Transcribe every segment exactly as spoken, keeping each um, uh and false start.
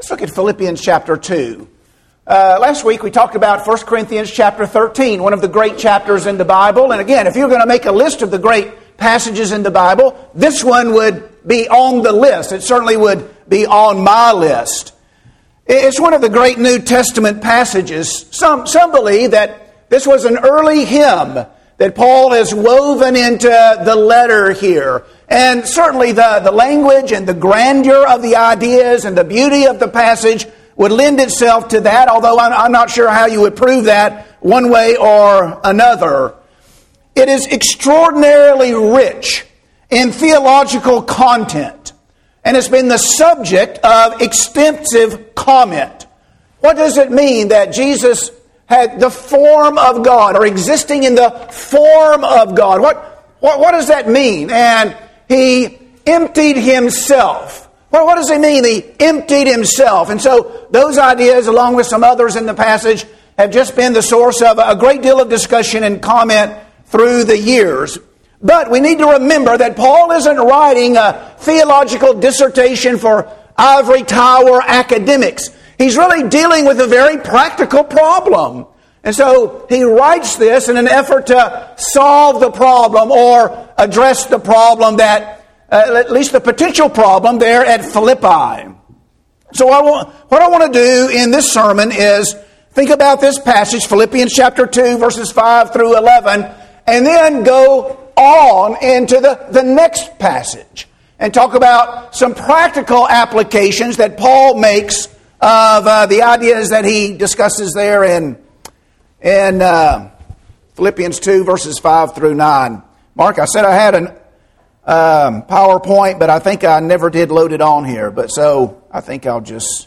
Let's look at Philippians chapter two. Uh, last week we talked about First Corinthians chapter thirteen, one of the great chapters in the Bible. And again, if you're going to make a list of the great passages in the Bible, this one would be on the list. It certainly would be on my list. It's one of the great New Testament passages. Some, some believe that this was an early hymn that Paul has woven into the letter here. And certainly the, the language and the grandeur of the ideas and the beauty of the passage would lend itself to that, although I'm, I'm not sure how you would prove that one way or another. It is extraordinarily rich in theological content, and it's been the subject of extensive comment. What does it mean that Jesus had the form of God, or existing in the form of God? What, what, what does that mean? And He emptied Himself. Well, what does it mean? He emptied Himself. And so those ideas, along with some others in the passage, have just been the source of a great deal of discussion and comment through the years. But we need to remember that Paul isn't writing a theological dissertation for ivory tower academics. He's really dealing with a very practical problem. And so he writes this in an effort to solve the problem or address the problem that, uh, at least the potential problem there at Philippi. So I want, what I want to do in this sermon is think about this passage, Philippians chapter two, verses five through eleven, and then go on into the, the next passage and talk about some practical applications that Paul makes of uh, the ideas that he discusses there in, in uh, Philippians two, verses five through nine. Mark, I said I had an um, PowerPoint, but I think I never did load it on here. But so I think I'll just,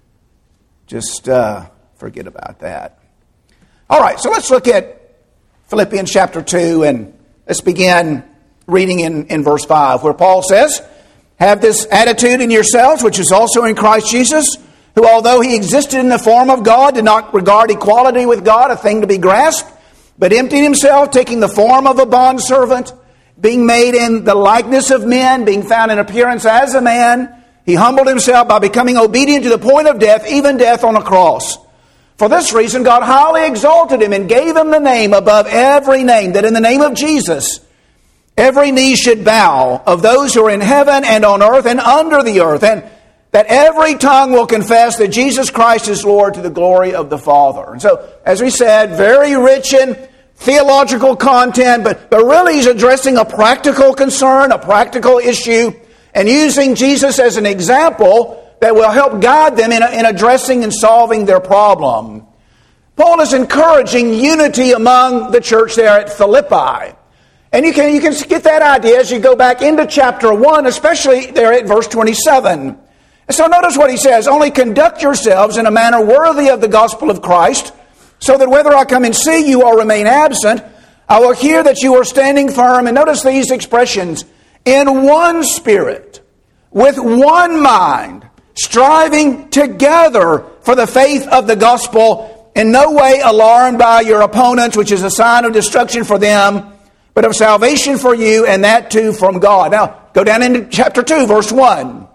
just uh, forget about that. All right, so let's look at Philippians chapter two, and let's begin reading in, in verse five, where Paul says, "Have this attitude in yourselves, which is also in Christ Jesus, who, although He existed in the form of God, did not regard equality with God a thing to be grasped, but emptied Himself, taking the form of a bondservant, being made in the likeness of men, being found in appearance as a man. He humbled Himself by becoming obedient to the point of death, even death on a cross. For this reason, God highly exalted Him and gave Him the name above every name, that in the name of Jesus, every knee should bow, of those who are in heaven and on earth and under the earth, and that every tongue will confess that Jesus Christ is Lord, to the glory of the Father." And so, as we said, very rich in theological content, but, but really he's addressing a practical concern, a practical issue, and using Jesus as an example that will help guide them in, in addressing and solving their problem. Paul is encouraging unity among the church there at Philippi. And you can, you can get that idea as you go back into chapter one, especially there at verse twenty-seven. And so notice what he says, "Only conduct yourselves in a manner worthy of the gospel of Christ, so that whether I come and see you or remain absent, I will hear that you are standing firm." And notice these expressions, "in one spirit, with one mind, striving together for the faith of the gospel, in no way alarmed by your opponents, which is a sign of destruction for them, but of salvation for you, and that too from God." Now, go down into chapter two, verse one.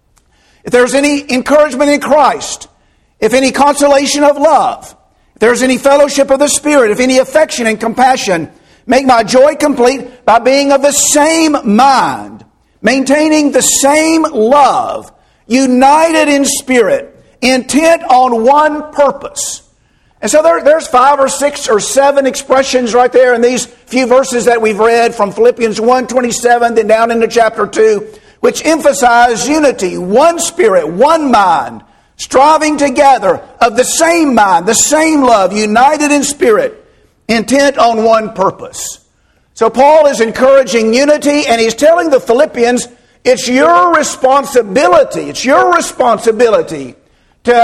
"If there's any encouragement in Christ, if any consolation of love, if there's any fellowship of the Spirit, if any affection and compassion, make my joy complete by being of the same mind, maintaining the same love, united in spirit, intent on one purpose." And so there, there's five or six or seven expressions right there in these few verses that we've read from Philippians one twenty-seven, then down into chapter two, which emphasize unity, one spirit, one mind, striving together, of the same mind, the same love, united in spirit, intent on one purpose. So Paul is encouraging unity, and he's telling the Philippians, it's your responsibility, it's your responsibility to,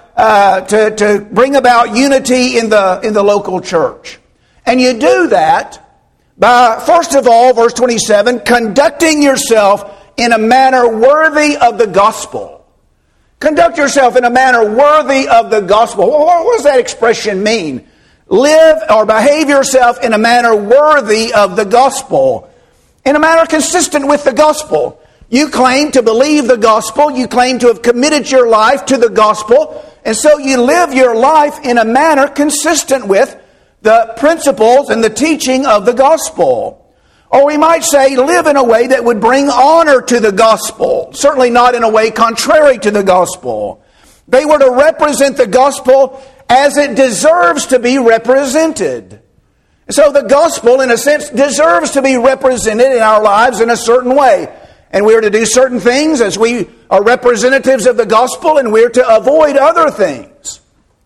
uh, to, to bring about unity in the, in the local church. And you do that by, first of all, verse twenty-seven, conducting yourself in a manner worthy of the gospel. Conduct yourself in a manner worthy of the gospel. What does that expression mean? Live or behave yourself in a manner worthy of the gospel. In a manner consistent with the gospel. You claim to believe the gospel. You claim to have committed your life to the gospel. And so you live your life in a manner consistent with the principles and the teaching of the gospel. Or we might say, live in a way that would bring honor to the gospel. Certainly not in a way contrary to the gospel. They were to represent the gospel as it deserves to be represented. So the gospel, in a sense, deserves to be represented in our lives in a certain way. And we are to do certain things as we are representatives of the gospel, and we are to avoid other things.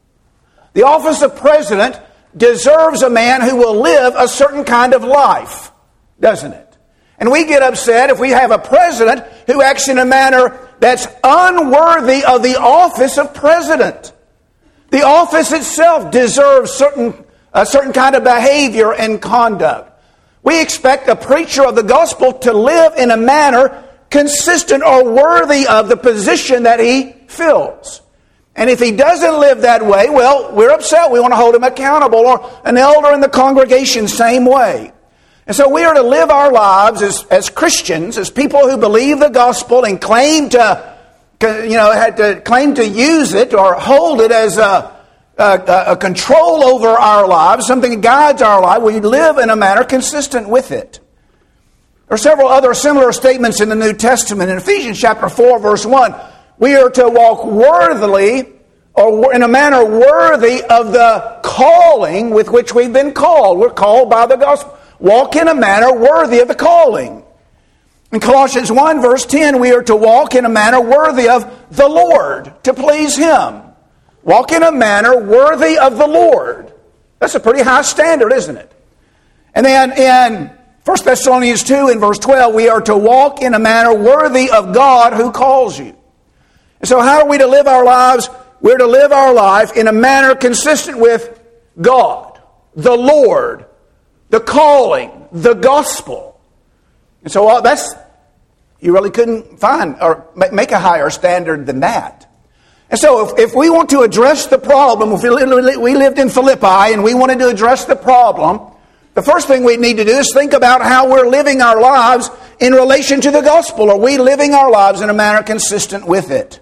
The office of president deserves a man who will live a certain kind of life, doesn't it? And we get upset if we have a president who acts in a manner that's unworthy of the office of president. The office itself deserves certain, a certain kind of behavior and conduct. We expect a preacher of the gospel to live in a manner consistent or worthy of the position that he fills. And if he doesn't live that way, well, we're upset. We want to hold him accountable. Or an elder in the congregation, same way. And so we are to live our lives as, as Christians, as people who believe the gospel and claim to, you know, had to claim to use it or hold it as a A, a control over our lives, something that guides our life. We live in a manner consistent with it. There are several other similar statements in the New Testament. In Ephesians chapter four, verse one, we are to walk worthily, or in a manner worthy of the calling with which we've been called. We're called by the gospel. Walk in a manner worthy of the calling. In Colossians one, verse ten, we are to walk in a manner worthy of the Lord, to please Him. Walk in a manner worthy of the Lord. That's a pretty high standard, isn't it? And then in First Thessalonians two, in verse twelve, we are to walk in a manner worthy of God who calls you. And so how are we to live our lives? We're to live our life in a manner consistent with God, the Lord, the calling, the gospel. And so that's, you really couldn't find or make a higher standard than that. And so if, if we want to address the problem, if we, we lived in Philippi and we wanted to address the problem, the first thing we need to do is think about how we're living our lives in relation to the gospel. Are we living our lives in a manner consistent with it?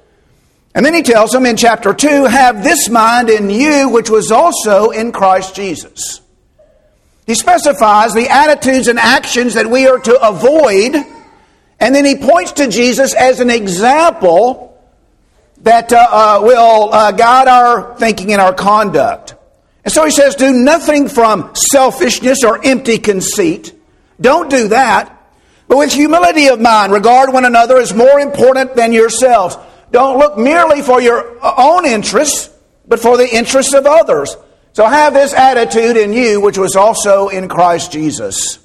And then he tells them in chapter two, have this mind in you which was also in Christ Jesus. He specifies the attitudes and actions that we are to avoid, and then he points to Jesus as an example that uh, uh, will uh, guide our thinking and our conduct. And so he says, do nothing from selfishness or empty conceit. Don't do that. But with humility of mind, regard one another as more important than yourselves. Don't look merely for your own interests, but for the interests of others. So have this attitude in you, which was also in Christ Jesus.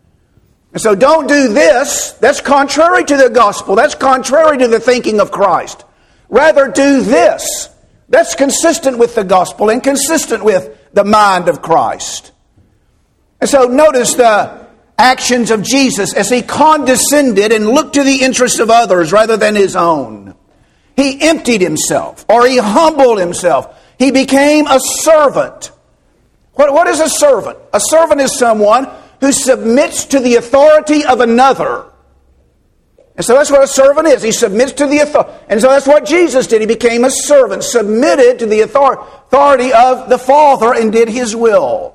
And so don't do this. That's contrary to the gospel. That's contrary to the thinking of Christ. Rather do this. That's consistent with the gospel and consistent with the mind of Christ. And so notice the actions of Jesus as he condescended and looked to the interests of others rather than his own. He emptied himself, or he humbled himself. He became a servant. What, what is a servant? A servant is someone who submits to the authority of another. And so that's what a servant is. He submits to the authority. And so that's what Jesus did. He became a servant, submitted to the authority of the Father and did His will.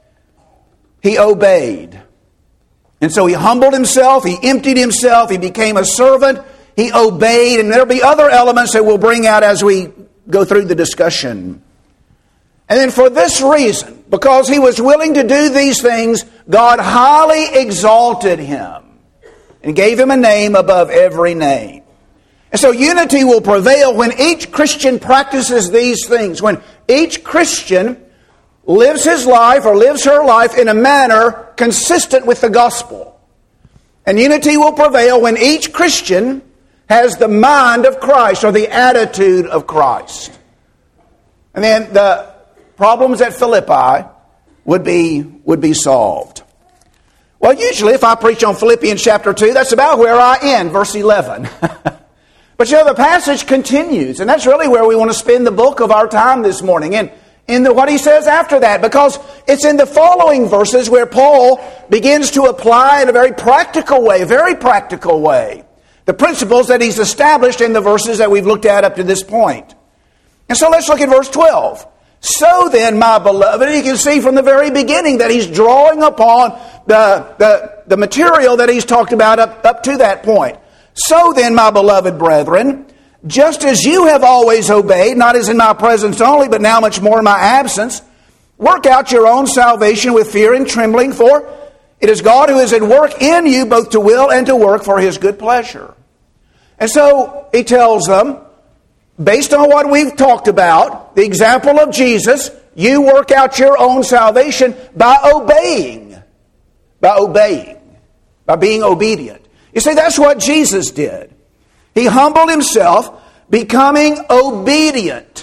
He obeyed. And so He humbled Himself. He emptied Himself. He became a servant. He obeyed. And there'll be other elements that we'll bring out as we go through the discussion. And then for this reason, because He was willing to do these things, God highly exalted Him and gave Him a name above every name. And so unity will prevail when each Christian practices these things. When each Christian lives his life or lives her life in a manner consistent with the gospel. And unity will prevail when each Christian has the mind of Christ or the attitude of Christ. And then the problems at Philippi would be, would be solved. Well, usually if I preach on Philippians chapter two, that's about where I end, verse eleven. But you know, the passage continues, and that's really where we want to spend the bulk of our time this morning. In, in the, what he says after that, because it's in the following verses where Paul begins to apply in a very practical way, a very practical way, the principles that he's established in the verses that we've looked at up to this point. And so let's look at verse twelve. So then, my beloved, and you can see from the very beginning that he's drawing upon the, the, the material that he's talked about up, up to that point. So then, my beloved brethren, just as you have always obeyed, not as in my presence only, but now much more in my absence, work out your own salvation with fear and trembling, for it is God who is at work in you both to will and to work for his good pleasure. And so he tells them, based on what we've talked about, the example of Jesus, you work out your own salvation by obeying. By obeying. By being obedient. You see, that's what Jesus did. He humbled himself, becoming obedient.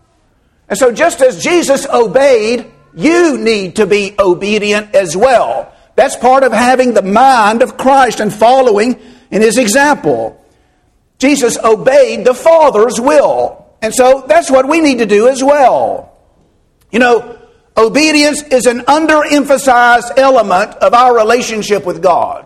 And so just as Jesus obeyed, you need to be obedient as well. That's part of having the mind of Christ and following in his example. Jesus obeyed the Father's will. And so that's what we need to do as well. You know, obedience is an underemphasized element of our relationship with God.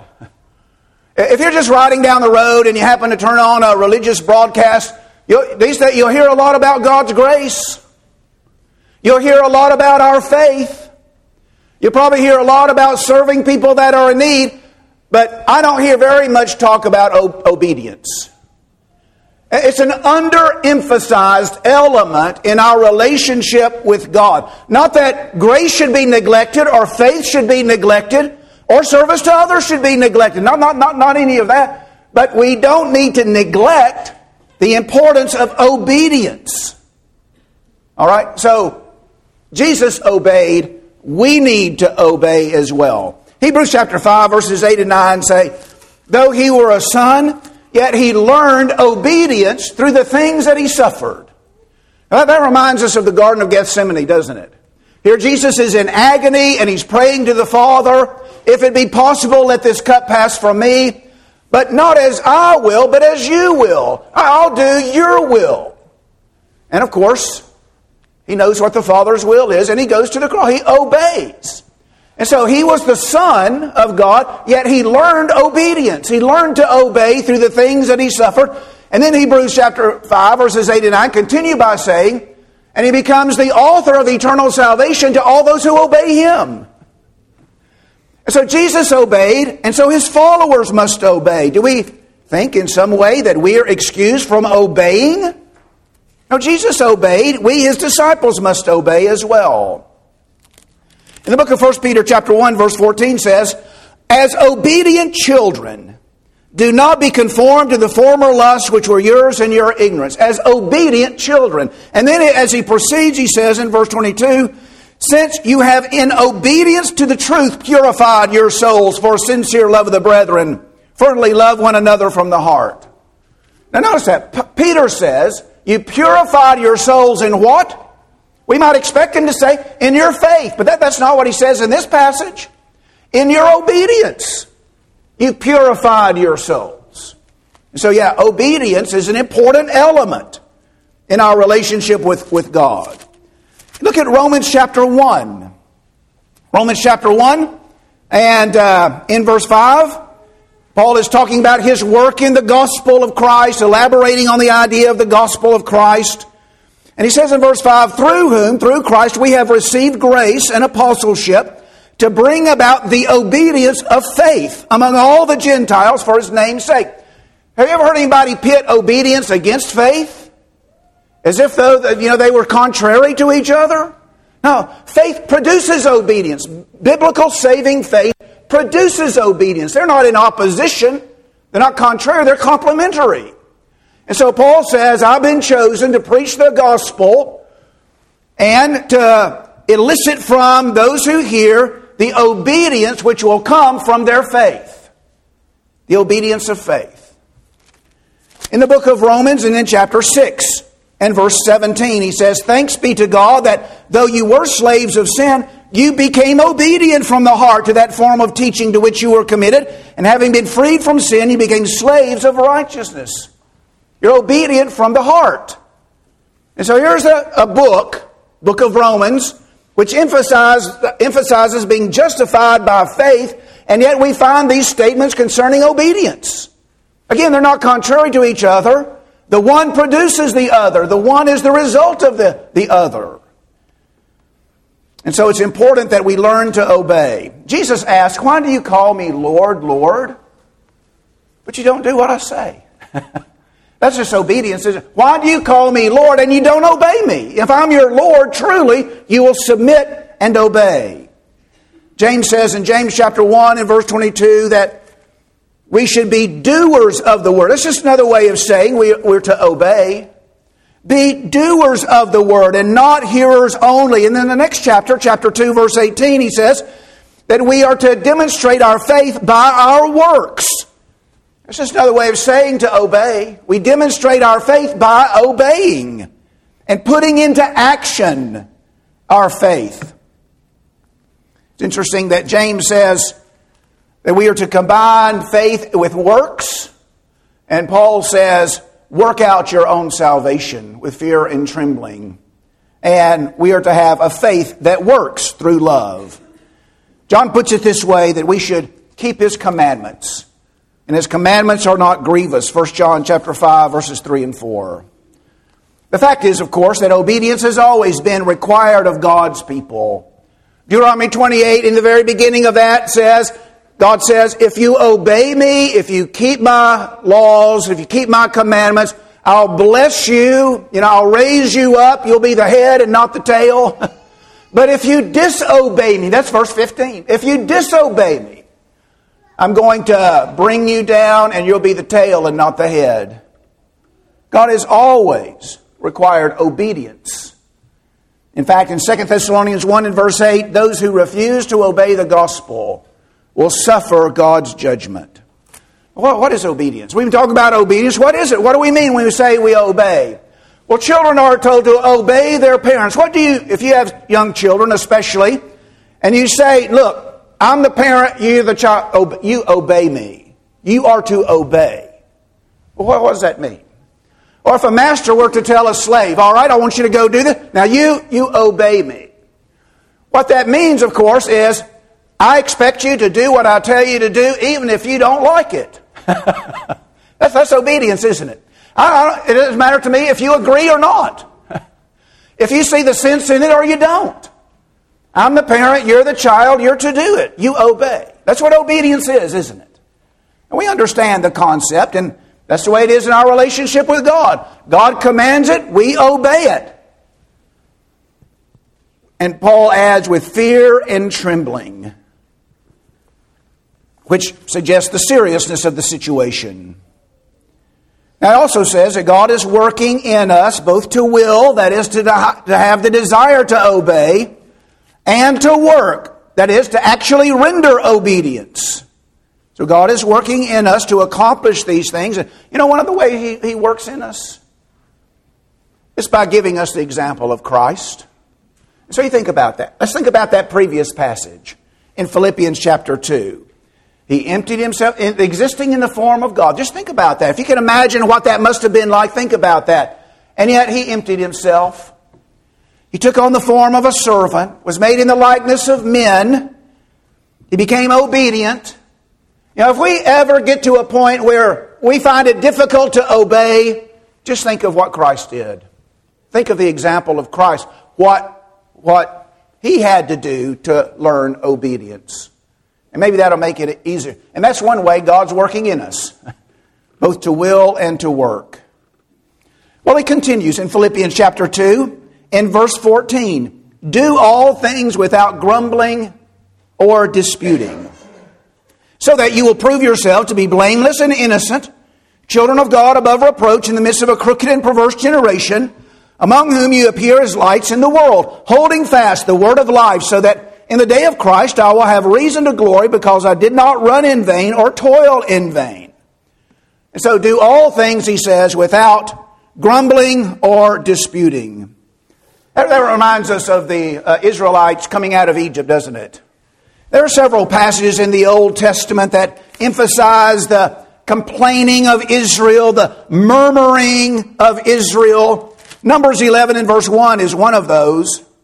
If you're just riding down the road and you happen to turn on a religious broadcast, you'll, these days you'll hear a lot about God's grace. You'll hear a lot about our faith. You'll probably hear a lot about serving people that are in need, but I don't hear very much talk about o- obedience. It's an underemphasized element in our relationship with God. Not that grace should be neglected or faith should be neglected, or service to others should be neglected. Not, not, not, not any of that. But we don't need to neglect the importance of obedience. All right? So, Jesus obeyed. We need to obey as well. Hebrews chapter five, verses eight and nine say, though he were a son, yet he learned obedience through the things that he suffered. Now, that reminds us of the Garden of Gethsemane, doesn't it? Here Jesus is in agony and he's praying to the Father, if it be possible, let this cup pass from me, but not as I will, but as you will. I'll do your will. And of course, he knows what the Father's will is, and he goes to the cross. He obeys. And so he was the Son of God, yet he learned obedience. He learned to obey through the things that he suffered. And then Hebrews chapter five, verses eight and nine continue by saying, and he becomes the author of eternal salvation to all those who obey him. And so Jesus obeyed, and so his followers must obey. Do we think in some way that we are excused from obeying? No, Jesus obeyed. We, his disciples, must obey as well. In the book of First Peter chapter one, verse fourteen says, as obedient children, do not be conformed to the former lusts which were yours in your ignorance. As obedient children. And then as he proceeds, he says in verse twenty-two, since you have in obedience to the truth purified your souls for sincere love of the brethren, fervently love one another from the heart. Now notice that. P- Peter says, you purified your souls in what? We might expect him to say, in your faith. But that, that's not what he says in this passage. In your obedience. You purified your souls. So yeah, obedience is an important element in our relationship with, with God. Look at Romans chapter one. Romans chapter one, and uh, in verse five, Paul is talking about his work in the gospel of Christ, elaborating on the idea of the gospel of Christ. And he says in verse five, through whom, through Christ, we have received grace and apostleship to bring about the obedience of faith among all the Gentiles for his name's sake. Have you ever heard anybody pit obedience against faith? As if though you know they were contrary to each other? No, faith produces obedience. Biblical saving faith produces obedience. They're not in opposition. They're not contrary. They're complementary. And so Paul says, I've been chosen to preach the gospel and to elicit from those who hear the obedience which will come from their faith. The obedience of faith. In the book of Romans and in chapter six and verse seventeen, he says, thanks be to God that though you were slaves of sin, you became obedient from the heart to that form of teaching to which you were committed. And having been freed from sin, you became slaves of righteousness. You're obedient from the heart. And so here's a, a book book of Romans, which emphasize, emphasizes being justified by faith, and yet we find these statements concerning obedience. Again, they're not contrary to each other. The one produces the other. The one is the result of the, the other. And so it's important that we learn to obey. Jesus asked, "Why do you call me Lord, Lord, but you don't do what I say?" That's just obedience. Why do you call me Lord and you don't obey me? If I'm your Lord, truly, you will submit and obey. James says in James chapter one and verse twenty-two that we should be doers of the word. That's just another way of saying we, we're to obey. Be doers of the word and not hearers only. And then the next chapter, chapter two, verse eighteen, he says that we are to demonstrate our faith by our works. That's just another way of saying to obey. We demonstrate our faith by obeying and putting into action our faith. It's interesting that James says that we are to combine faith with works, and Paul says, work out your own salvation with fear and trembling. And we are to have a faith that works through love. John puts it this way, that we should keep his commandments. And his commandments are not grievous. First John chapter five, verses three and four. The fact is, of course, that obedience has always been required of God's people. Deuteronomy twenty-eight, in the very beginning of that, says, God says, if you obey me, if you keep my laws, if you keep my commandments, I'll bless you. You know, I'll raise you up. You'll be the head and not the tail. But if you disobey me, that's verse fifteen. If you disobey me, I'm going to bring you down and you'll be the tail and not the head. God has always required obedience. In fact, in Second Thessalonians one and verse eight, those who refuse to obey the gospel will suffer God's judgment. Well, what is obedience? We've been talking about obedience. What is it? What do we mean when we say we obey? Well, children are told to obey their parents. What do you, if you have young children especially, and you say, look, I'm the parent, you're the child, you obey me. You are to obey. Well, what does that mean? Or if a master were to tell a slave, all right, I want you to go do this. Now you, you obey me. What that means, of course, is I expect you to do what I tell you to do, even if you don't like it. that's, that's obedience, isn't it? I, I, it doesn't matter to me if you agree or not. If you see the sense in it or you don't. I'm the parent, you're the child, you're to do it. You obey. That's what obedience is, isn't it? And we understand the concept, and that's the way it is in our relationship with God. God commands it, we obey it. And Paul adds, with fear and trembling, which suggests the seriousness of the situation. Now it also says that God is working in us both to will, that is to, to have the desire to obey, and to work, that is, to actually render obedience. So God is working in us to accomplish these things. And you know, one of the ways He, he works in us is by giving us the example of Christ. So you think about that. Let's think about that previous passage in Philippians chapter two. He emptied Himself, existing in the form of God. Just think about that. If you can imagine what that must have been like, think about that. And yet He emptied Himself. He took on the form of a servant, was made in the likeness of men. He became obedient. You know, if we ever get to a point where we find it difficult to obey, just think of what Christ did. Think of the example of Christ. What, what He had to do to learn obedience. And maybe that'll make it easier. And that's one way God's working in us, both to will and to work. Well, He continues in Philippians chapter two. In verse fourteen, do all things without grumbling or disputing, so that you will prove yourself to be blameless and innocent, children of God above reproach in the midst of a crooked and perverse generation, among whom you appear as lights in the world, holding fast the word of life, so that in the day of Christ I will have reason to glory, because I did not run in vain or toil in vain. And so do all things, he says, without grumbling or disputing. That reminds us of the uh, Israelites coming out of Egypt, doesn't it? There are several passages in the Old Testament that emphasize the complaining of Israel, the murmuring of Israel. Numbers eleven and verse one is one of those.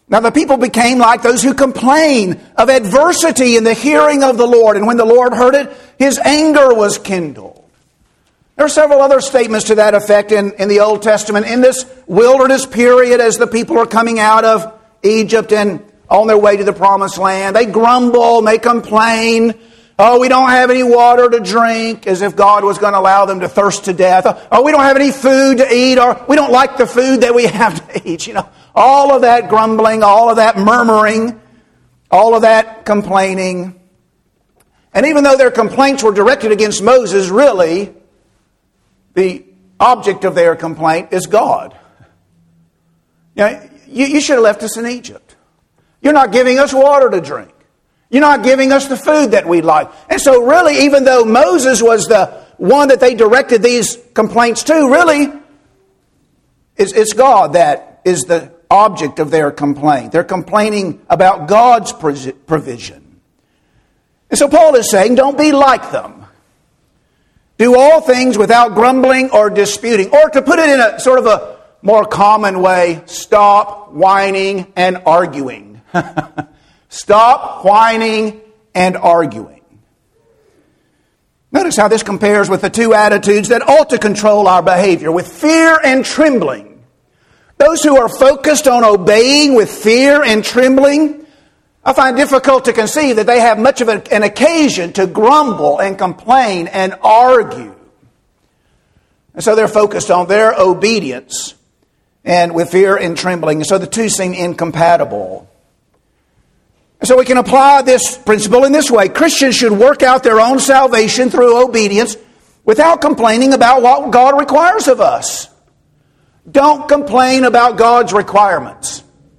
Now the people became like those who complain of adversity in the hearing of the Lord. And when the Lord heard it, his anger was kindled. There are several other statements to that effect in, in the Old Testament. In this wilderness period, as the people are coming out of Egypt and on their way to the promised land, they grumble, they complain. Oh, we don't have any water to drink, as if God was going to allow them to thirst to death. Oh, we don't have any food to eat, or we don't like the food that we have to eat. You know, all of that grumbling, all of that murmuring, all of that complaining. And even though their complaints were directed against Moses, really, the object of their complaint is God. You know, you, you should have left us in Egypt. You're not giving us water to drink. You're not giving us the food that we like. And so really, even though Moses was the one that they directed these complaints to, really, it's, it's God that is the object of their complaint. They're complaining about God's provision. And so Paul is saying, don't be like them. Do all things without grumbling or disputing. Or to put it in a sort of a more common way, stop whining and arguing. Stop whining and arguing. Notice how this compares with the two attitudes that ought to control our behavior, with fear and trembling. Those who are focused on obeying with fear and trembling, I find difficult to conceive that they have much of an occasion to grumble and complain and argue. And so they're focused on their obedience and with fear and trembling. And so the two seem incompatible. And so we can apply this principle in this way. Christians should work out their own salvation through obedience without complaining about what God requires of us. Don't complain about God's requirements.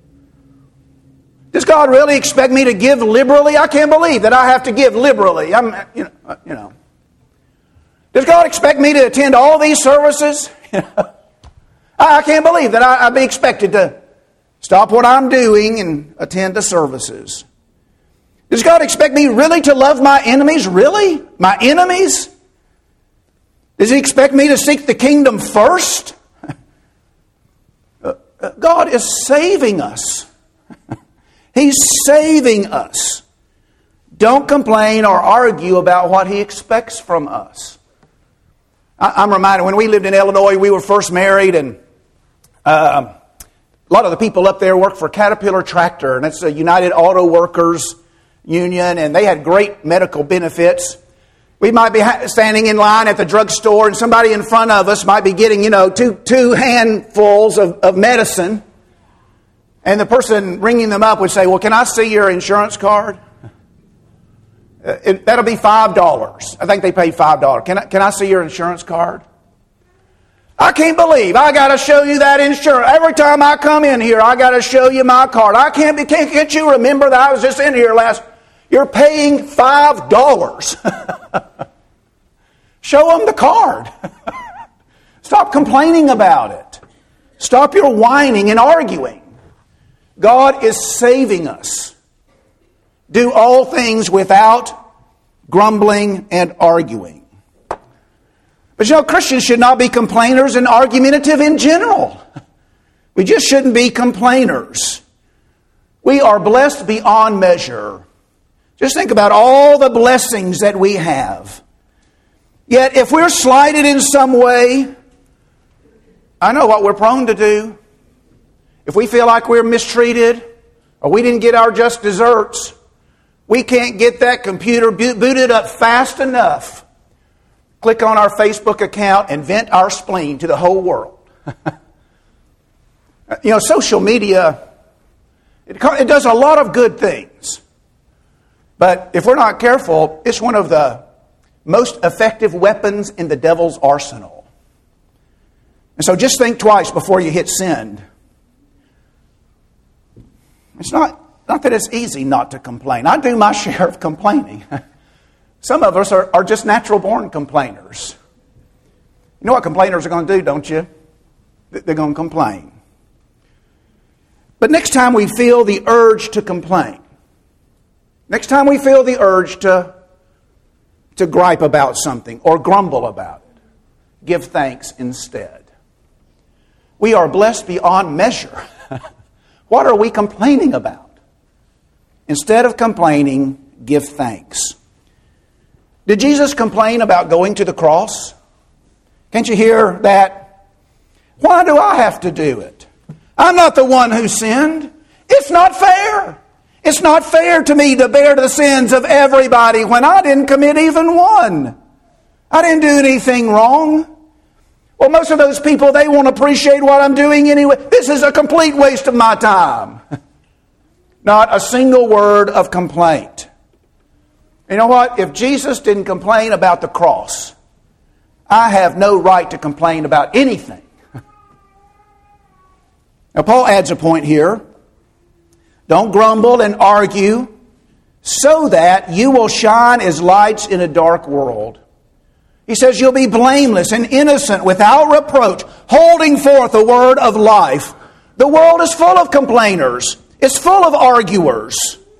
Does God really expect me to give liberally? I can't believe that I have to give liberally. I'm, you know, you know. Does God expect me to attend all these services? I can't believe that I, I'd be expected to stop what I'm doing and attend the services. Does God expect me really to love my enemies? Really? My enemies? Does He expect me to seek the kingdom first? God is saving us. He's saving us. Don't complain or argue about what He expects from us. I'm reminded, when we lived in Illinois, we were first married, and uh, a lot of the people up there worked for Caterpillar Tractor, and it's a United Auto Workers Union, and they had great medical benefits. We might be standing in line at the drugstore, and somebody in front of us might be getting, you know, two two handfuls of, of medicine. And the person ringing them up would say, well, can I see your insurance card? Uh, it, that'll be five dollars. I think they paid five dollars. Can I, can I see your insurance card? I can't believe I got to show you that insurance. Every time I come in here, I got to show you my card. I can't be, can't, can't you remember that I was just in here last? You're paying five dollars. Show them the card. Stop complaining about it. Stop your whining and arguing. God is saving us. Do all things without grumbling and arguing. But you know, Christians should not be complainers and argumentative in general. We just shouldn't be complainers. We are blessed beyond measure. Just think about all the blessings that we have. Yet if we're slighted in some way, I know what we're prone to do. If we feel like we're mistreated or we didn't get our just desserts, we can't get that computer booted up fast enough. Click on our Facebook account and vent our spleen to the whole world. You know, social media, it, it does a lot of good things. But if we're not careful, it's one of the most effective weapons in the devil's arsenal. And so just think twice before you hit send. It's not, not that it's easy not to complain. I do my share of complaining. Some of us are, are just natural-born complainers. You know what complainers are going to do, don't you? They're going to complain. But next time we feel the urge to complain, next time we feel the urge to, to gripe about something or grumble about it, give thanks instead. We are blessed beyond measure. What are we complaining about? Instead of complaining, give thanks. Did Jesus complain about going to the cross? Can't you hear that? Why do I have to do it? I'm not the one who sinned. It's not fair. It's not fair to me to bear the sins of everybody when I didn't commit even one. I didn't do anything wrong. Well, most of those people, they won't appreciate what I'm doing anyway. This is a complete waste of my time. Not a single word of complaint. You know what? If Jesus didn't complain about the cross, I have no right to complain about anything. Now, Paul adds a point here. Don't grumble and argue, so that you will shine as lights in a dark world. He says you'll be blameless and innocent, without reproach, holding forth the word of life. The world is full of complainers. It's full of arguers.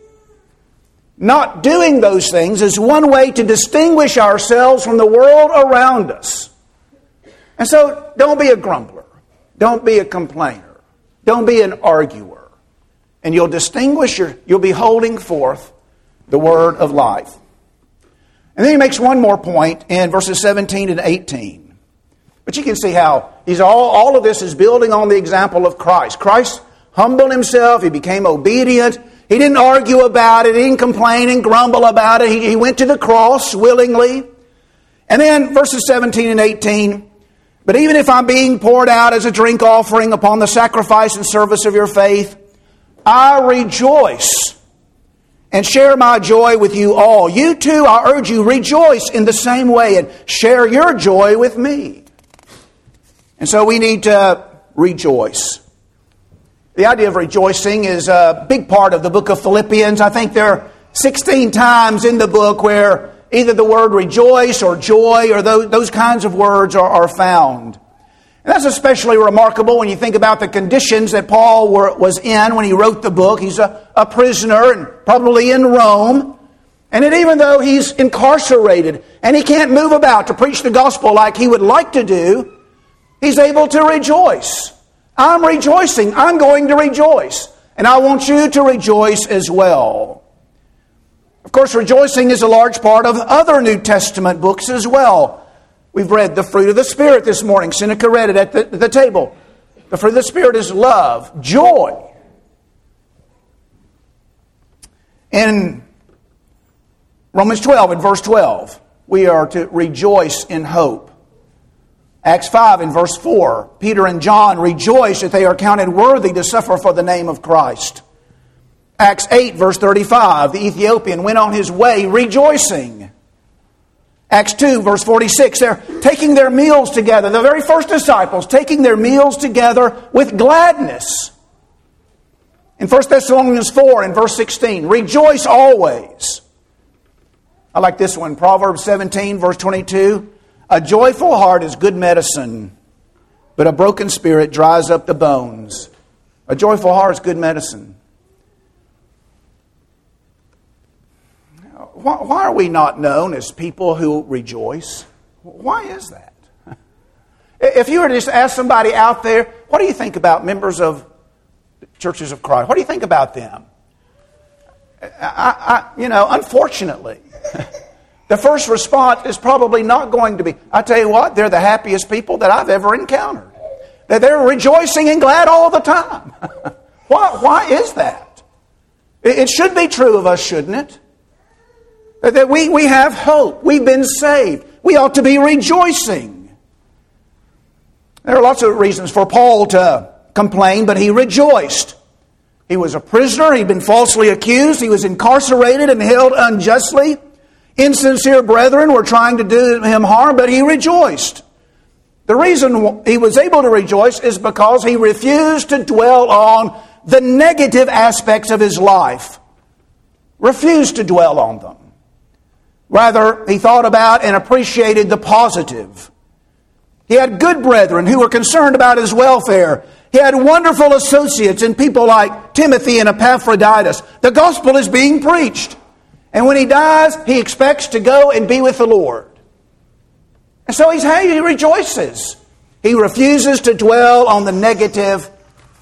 Not doing those things is one way to distinguish ourselves from the world around us. And so, don't be a grumbler. Don't be a complainer. Don't be an arguer. And you'll distinguish your, you'll be holding forth the word of life. And then he makes one more point in verses seventeen and eighteen. But you can see how he's all, all of this is building on the example of Christ. Christ humbled himself. He became obedient. He didn't argue about it. He didn't complain and grumble about it. He, he went to the cross willingly. And then verses seventeen and eighteen. But even if I'm being poured out as a drink offering upon the sacrifice and service of your faith, I rejoice and share my joy with you all. You too, I urge you, rejoice in the same way and share your joy with me. And so we need to rejoice. The idea of rejoicing is a big part of the book of Philippians. I think there are sixteen times in the book where either the word rejoice or joy or those, those kinds of words are, are found. And that's especially remarkable when you think about the conditions that Paul were, was in when he wrote the book. He's a, a prisoner and probably in Rome. And that even though he's incarcerated and he can't move about to preach the gospel like he would like to do, he's able to rejoice. I'm rejoicing. I'm going to rejoice. And I want you to rejoice as well. Of course, rejoicing is a large part of other New Testament books as well. We've read the fruit of the Spirit this morning. Seneca read it at the, the table. The fruit of the Spirit is love, joy. In Romans twelve and verse twelve, we are to rejoice in hope. Acts five and verse four, Peter and John rejoice that they are counted worthy to suffer for the name of Christ. Acts eight verse thirty-five, the Ethiopian went on his way rejoicing. Acts two, verse forty-six, they're taking their meals together. The very first disciples taking their meals together with gladness. In First Thessalonians four and verse sixteen, rejoice always. I like this one, Proverbs seventeen, verse twenty-two. A joyful heart is good medicine, but a broken spirit dries up the bones. A joyful heart is good medicine. Why are we not known as people who rejoice? Why is that? If you were to just ask somebody out there, what do you think about members of Churches of Christ? What do you think about them? I, I, you know, unfortunately, the first response is probably not going to be, I tell you what, they're the happiest people that I've ever encountered. That they're rejoicing and glad all the time. Why, why is that? It should be true of us, shouldn't it? That we, we have hope. We've been saved. We ought to be rejoicing. There are lots of reasons for Paul to complain, but he rejoiced. He was a prisoner. He'd been falsely accused. He was incarcerated and held unjustly. Insincere brethren were trying to do him harm, but he rejoiced. The reason he was able to rejoice is because he refused to dwell on the negative aspects of his life. Refused to dwell on them. Rather, he thought about and appreciated the positive. He had good brethren who were concerned about his welfare. He had wonderful associates in people like Timothy and Epaphroditus. The gospel is being preached. And when he dies, he expects to go and be with the Lord. And so he's, he rejoices. He refuses to dwell on the negative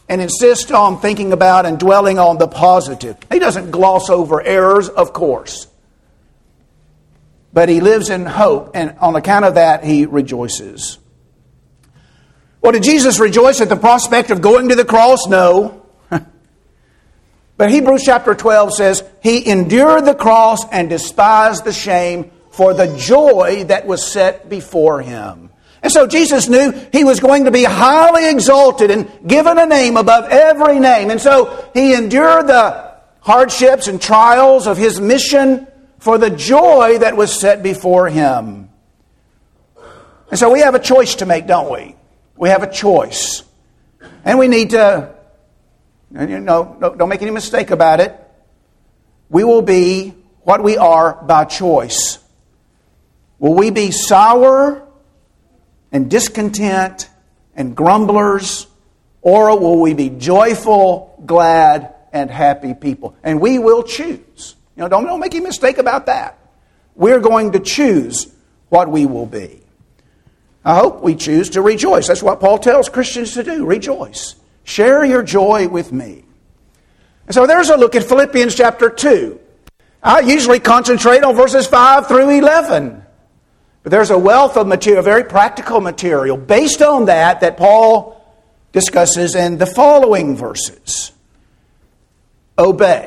and insists on thinking about and dwelling on the positive. He doesn't gloss over errors, of course. But he lives in hope, and on account of that, he rejoices. Well, did Jesus rejoice at the prospect of going to the cross? No. But Hebrews chapter twelve says, he endured the cross and despised the shame for the joy that was set before him. And so Jesus knew he was going to be highly exalted and given a name above every name. And so he endured the hardships and trials of his mission for the joy that was set before him. And so we have a choice to make, don't we? We have a choice. And we need to, you know, don't make any mistake about it. We will be what we are by choice. Will we be sour and discontent and grumblers, or will we be joyful, glad, and happy people? And we will choose. You know, don't, don't make any mistake about that. We're going to choose what we will be. I hope we choose to rejoice. That's what Paul tells Christians to do. Rejoice. Share your joy with me. And so there's a look at Philippians chapter two. I usually concentrate on verses five through eleven. But there's a wealth of material, very practical material, based on that that Paul discusses in the following verses. Obey.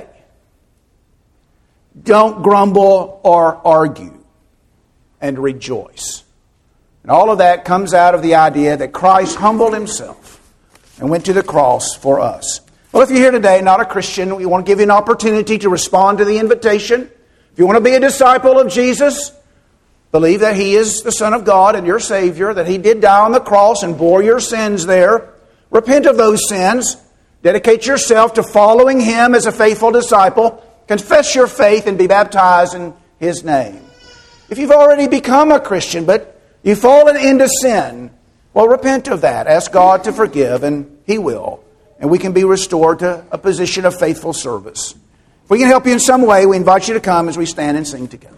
Don't grumble or argue. And rejoice. And all of that comes out of the idea that Christ humbled himself and went to the cross for us. Well, if you're here today, not a Christian, we want to give you an opportunity to respond to the invitation. If you want to be a disciple of Jesus, believe that he is the Son of God and your Savior, that he did die on the cross and bore your sins there. Repent of those sins. Dedicate yourself to following him as a faithful disciple. Confess your faith and be baptized in his name. If you've already become a Christian, but you've fallen into sin, well, repent of that. Ask God to forgive, and he will. And we can be restored to a position of faithful service. If we can help you in some way, we invite you to come as we stand and sing together.